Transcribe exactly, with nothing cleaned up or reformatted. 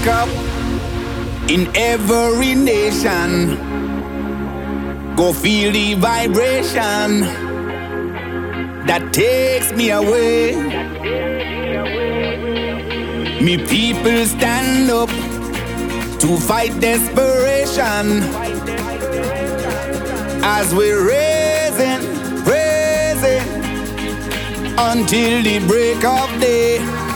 up in every nation. Go feel the vibration that takes me away. Me people stand up to fight desperation as we're raising, raising until the break of day.